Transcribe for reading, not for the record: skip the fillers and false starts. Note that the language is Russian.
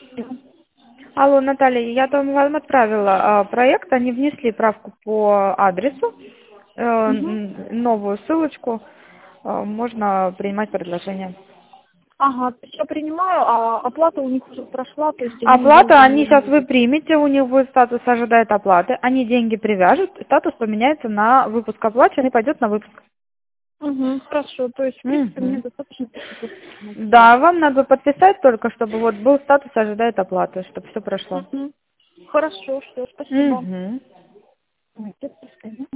Алло, Наталья, я там вам отправила проект, они внесли правку по адресу, Мгм. новую ссылочку, можно принимать предложение. Ага, все принимаю, а оплата у них уже прошла, то есть они ее Оплата, уже, они наверное, сейчас вы будут. примете, у них будет статус ожидает оплаты, они деньги привяжут, статус поменяется на выпуск оплачен и пойдет на выпуск. Угу, хорошо, то есть, в принципе, мне Мгм. достаточно просто Да, вам надо подписать только, чтобы вот был статус ожидает оплаты, чтобы все прошло. Угу. Хорошо, все, спасибо. Угу. Ой, где-то стоит.